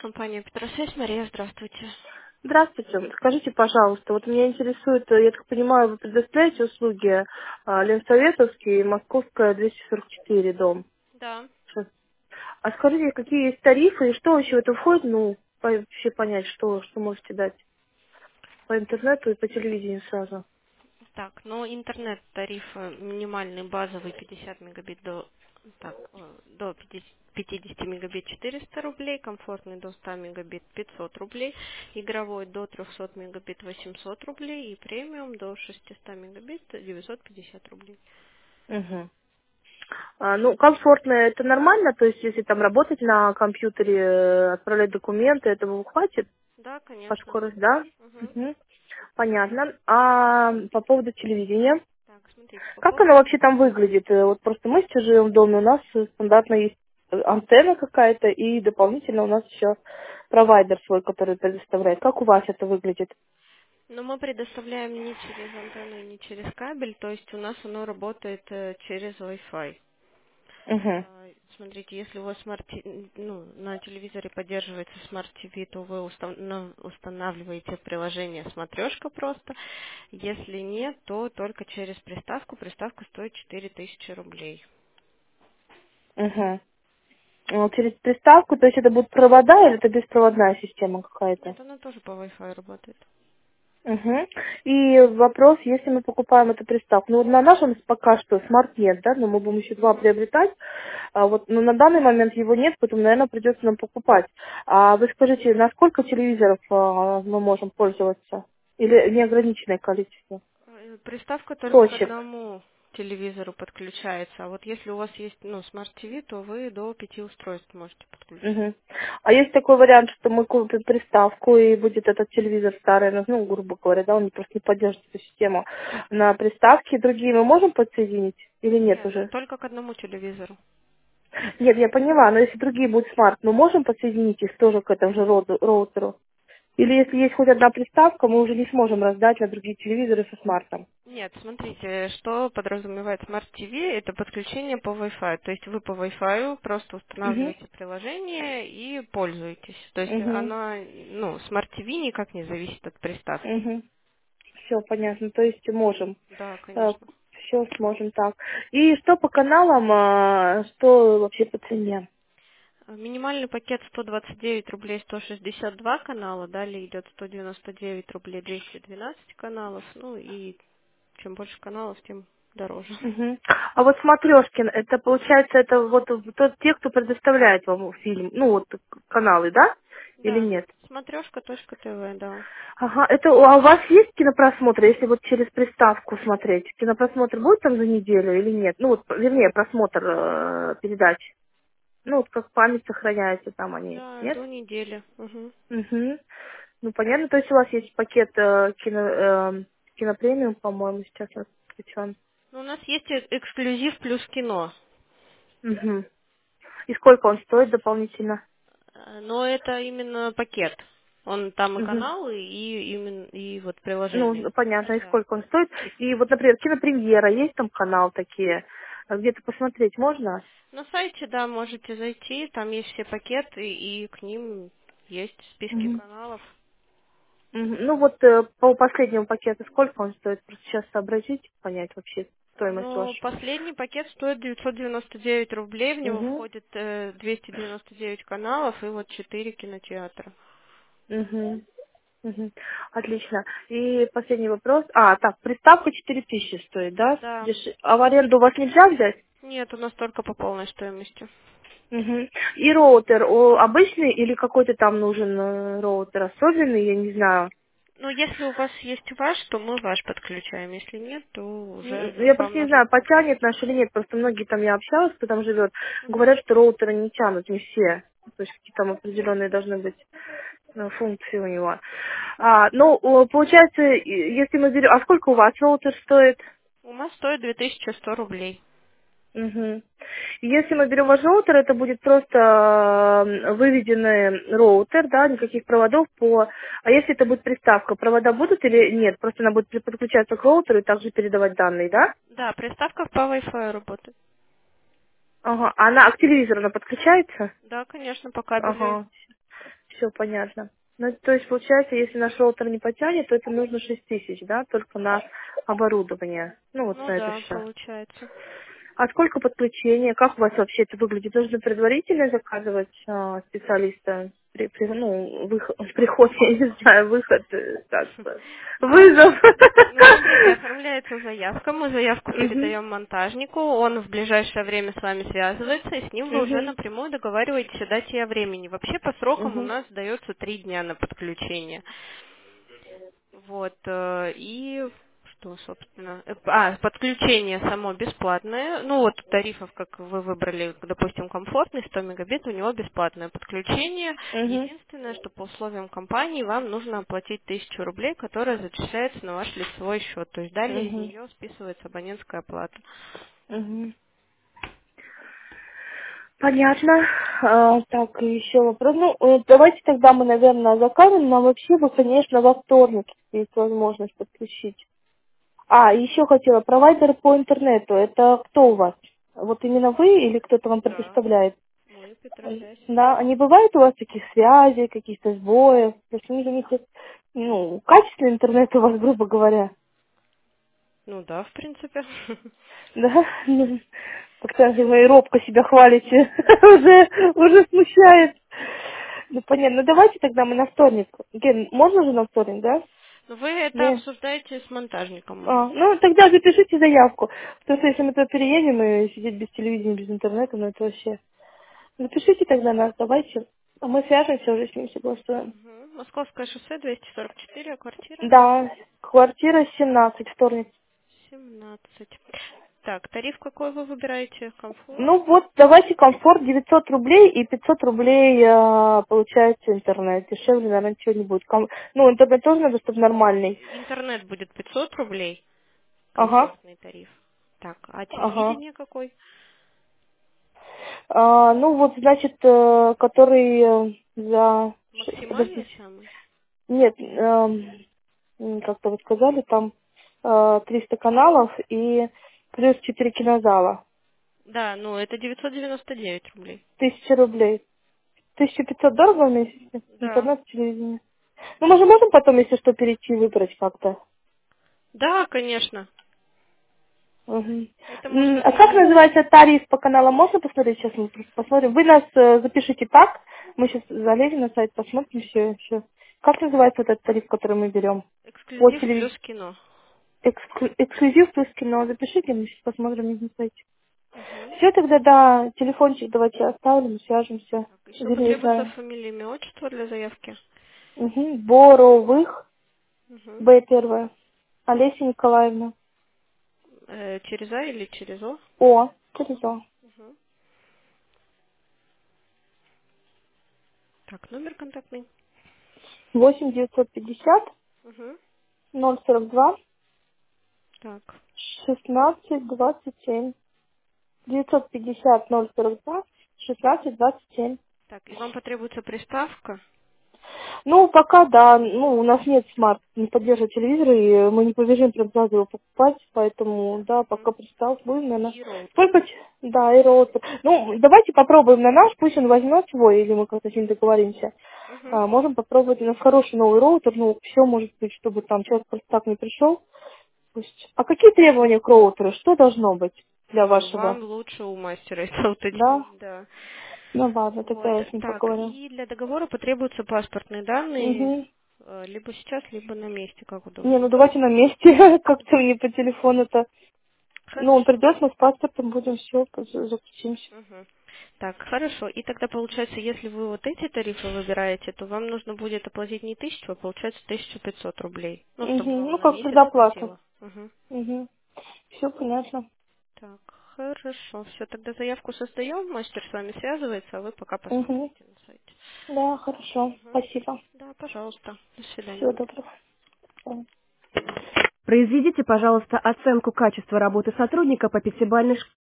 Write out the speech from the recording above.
Компания Петросвязь, Мария, здравствуйте. Здравствуйте. Скажите, пожалуйста, вот меня интересует, я так понимаю, вы предоставляете услуги Ленсоветовский, Московская, 244, дом. Да. Сейчас. А скажите, какие есть тарифы и что вообще в это входит, ну, вообще понять, что можете дать по интернету и по телевидению сразу. Так, ну интернет-тариф минимальный базовый 50 мегабит до 50 мегабит 400 рублей, комфортный до 100 мегабит 500 рублей, игровой до 300 мегабит 800 рублей и премиум до 600 мегабит 950 рублей. Угу. Ну, комфортно это нормально, то есть если там работать на компьютере, отправлять документы, этого хватит Да, по конечно. скорости, да? Мгм. Угу. Понятно. А по поводу телевидения? Так, смотрите, по Как поводу... она вообще там выглядит? Вот просто мы сейчас живем в доме, у нас стандартно есть антенна какая-то, и дополнительно у нас еще провайдер свой, который предоставляет. Как у вас это выглядит? Но мы предоставляем не через антенну и не через кабель, то есть у нас оно работает через Wi-Fi. Угу. Смотрите, если у вас на телевизоре поддерживается Smart TV, то вы устанавливаете приложение «Смотрешка» просто. Если нет, то только через приставку. Приставка стоит 4000 рублей. Угу. Через приставку, то есть это будут провода или это беспроводная система какая-то? Нет, она тоже по Wi-Fi работает. Угу. И вопрос, если мы покупаем эту приставку, ну вот на нашем пока что смарт нет, да, но мы будем еще два Мгм. приобретать, вот, но на данный момент его нет, поэтому, наверное, придется нам покупать. А вы скажите, на сколько телевизоров мы можем пользоваться? Или неограниченное количество? Приставка только к Точек. одному телевизору подключается. А вот если у вас есть Smart TV, то вы до 5 устройств можете подключить. Мгм. А есть такой вариант, что мы купим приставку и будет этот телевизор старый, ну, грубо говоря, да, он просто не поддержит эту систему. На приставке другие мы можем подсоединить или нет Нет, уже? только к одному телевизору. Нет, я поняла, но если другие будут смарт, мы можем подсоединить их тоже к этому же роутеру? Или если есть хоть одна приставка, мы уже не сможем раздать на другие телевизоры со смартом? Нет, смотрите, что подразумевает Smart TV, это подключение по Wi-Fi. То есть вы по Wi-Fi просто Угу, устанавливаете приложение и пользуетесь. То есть угу, Smart TV никак не зависит от приставки. угу. Все понятно, то есть можем. Да, конечно. Все сможем так. И что по каналам, что вообще по цене? Минимальный пакет 129 рублей 162 канала, далее идет 199 рублей 212 каналов, ну и чем больше каналов, тем дороже. Мгм. А вот Смотрешкин, это получается, это вот тот, те, кто предоставляет вам фильм, ну вот каналы, да? Или Да, нет? смотрешка.тв, да. Ага, это а у вас есть кинопросмотр, если вот через приставку смотреть? Кинопросмотр будет там за неделю или нет? Ну вот, вернее, просмотр передач. Ну вот как память сохраняется там они, Да, нет? до недели. Мгм. Угу. Ну понятно, то есть у вас есть пакет кинопремиум, по-моему, сейчас у нас включен. Ну, у нас есть эксклюзив плюс кино. Угу. И сколько он стоит дополнительно? Но это именно пакет. Он там и Угу. канал, и вот Ну, приложение. понятно, и Да. сколько он стоит. И вот, например, кинопремьера, есть там канал такие? Где-то посмотреть можно? На сайте, да, можете зайти, там есть все пакеты, и к ним есть списки каналов. Мгм. Ну вот по последнему пакету сколько он стоит? Просто сейчас сообразить, понять вообще стоимость Но вашу. последний пакет стоит 999 рублей, в него Угу. входит 299 каналов и вот 4 кинотеатра. Угу. Угу. Отлично. И последний вопрос. А, так, приставка 4000 стоит, да? Да. А в аренду у вас нельзя взять? Нет, у нас только по полной стоимости. Угу. И роутер обычный или какой-то там нужен роутер особенный, я не знаю. Ну, если у вас есть ваш, то мы ваш подключаем. Если нет, то уже Я вам просто не нужно знаю, покупать. потянет наш или нет. Просто многие там я общалась, кто там живет, Мгм. говорят, что роутеры не тянут, не все. То есть какие-то там определенные должны быть функции у него. Ну, получается, если мы берем... А сколько у вас роутер стоит? У нас стоит 2100 рублей. Мгм. Если мы берем ваш роутер, это будет просто выведенный роутер, да, никаких проводов по... А если это будет приставка, провода будут или нет? Просто она будет подключаться к роутеру и также передавать данные, да? Да, приставка по Wi-Fi работает. Ага. А она к телевизору она подключается? Да, конечно, по кабелю. Ага. все понятно. Ну, то есть, получается, если наш роутер не потянет, то это нужно 6000, да, только на оборудование. Ну, вот Ну на это да, все. получается. А сколько подключения? Как у вас вообще это выглядит? Нужно предварительно заказывать специалиста ну, приход, я не знаю, выход, как бы, Да. вызов. Ну, смотрите, оформляется заявка, мы заявку Мгм. передаем монтажнику, он в ближайшее время с вами связывается, и с ним вы уже Мгм. напрямую договариваетесь о дате и о времени. Вообще по срокам у Мгм. нас дается 3 дня на подключение. Вот, и что, собственно, подключение само бесплатное. Ну, вот тарифов, как вы выбрали, допустим, комфортный, 100 мегабит, у него бесплатное подключение. Мгм. Единственное, что по условиям компании вам нужно оплатить 1000 рублей, которая зачисляется на ваш лицевой счет. То есть далее из Мгм. нее списывается абонентская плата. Мгм. Понятно. Так, и еще вопрос. Ну, давайте тогда мы, наверное, закажем, но вообще бы, конечно, во вторник есть возможность подключить. Еще хотела, провайдер по интернету, это кто у вас? Вот именно вы или кто-то вам Да, предоставляет? мы Петросвязь. Да, а не бывает у вас таких связей, каких-то сбоев? То есть у них есть, ну, качественный интернет у вас, грубо говоря. Ну да, в принципе. Да? Ну, как-то вы робко себя хвалите. Уже смущает. Ну, понятно. Ну, давайте тогда мы на вторник. Ген, можно же на вторник, да? Но вы это Не. обсуждаете с монтажником уже. Ну, тогда запишите заявку. Потому что если мы туда переедем и сидеть без телевидения, без интернета, ну, это вообще... Запишите тогда нас, давайте. А мы свяжемся уже с ним, согласуем. Мгм. Московское шоссе 244, квартира Да, квартира 17, вторник. 17. Так, тариф какой вы выбираете? Комфорт? Ну вот, давайте комфорт 900 рублей и 500 рублей получается интернет. Дешевле, наверное, ничего не будет. Ну, интернет тоже надо, чтобы нормальный. Интернет будет 500 рублей, Ага, комфортный тариф. Так, а ага. телевидение какой? Ну вот, значит, который Максимальный подождите. самый? Нет, как-то вы сказали, там 300 каналов и плюс 4 кинозала. Да, ну это 999 рублей. 1000 рублей. 1500 дорого в месяц? Да. Интернет, телевидение. Ну, мы же можем потом, если что, перейти, выбрать как-то. Да, конечно. Мгм. Это можно А как изменить. называется тариф по каналам? Можно посмотреть? Сейчас мы просто посмотрим. Вы нас запишите так. Мы сейчас залезем на сайт, посмотрим все. Как называется вот этот тариф, который мы берем? По Эксклюзив телевидению. плюс кино. Эксклюзив плюс кино. Запишите, мы сейчас посмотрим на сайте. Угу. Все, тогда, да, телефончик давайте оставим, свяжемся. Так, еще потребуется Зарезаем. фамилия, имя, отчество для заявки. Угу. Боровых, Угу. Б первая. Олеся Николаевна. Через А или через О? О, Тереза. Угу. Так, номер контактный. 8 950 Угу. 042 Так. 16 27. 950 042 16 27. Так, и вам потребуется приставка? Ну, пока да, ну, у нас нет смарт, не поддерживает телевизор, и мы не побежим прям сразу его покупать, поэтому, да, Угу. пока пристав будем, наверное. И роутер. Сколько, да, и роутер. Ну, давайте попробуем на наш, пусть он возьмет свой, или мы как-то с ним договоримся. Угу. Можем попробовать, у нас хороший новый роутер, ну, все может быть, чтобы там человек просто так не пришел. Пусть. А какие требования к роутеру? Что должно быть для Ну, вашего? вам лучше у мастера это Да? уточнить, да. Ну ладно, Вот. тогда я с ним Так, поговорю. и для договора потребуются паспортные данные, Угу. либо сейчас, либо на месте, как Не, удобно. ну давайте на месте, как-то мне по телефону-то. Ну, он Хорошо. придет, мы с паспортом будем все, заключимся. Мгм. Так, хорошо. И тогда получается, если вы вот эти тарифы выбираете, то вам нужно будет оплатить не 1000, а получается 1500 рублей. Ну, Угу. чтобы вам Ну, на как месяц предоплата. хватило. Мгм. Угу. Все понятно. Так, хорошо. Все, тогда заявку создаем, мастер с вами связывается, а вы пока Угу. посмотрите на сайте. Да, хорошо. Мгм. Спасибо. Да, пожалуйста. До свидания. Всего доброго. Произведите, пожалуйста, оценку качества работы сотрудника по пятибалльной шкале.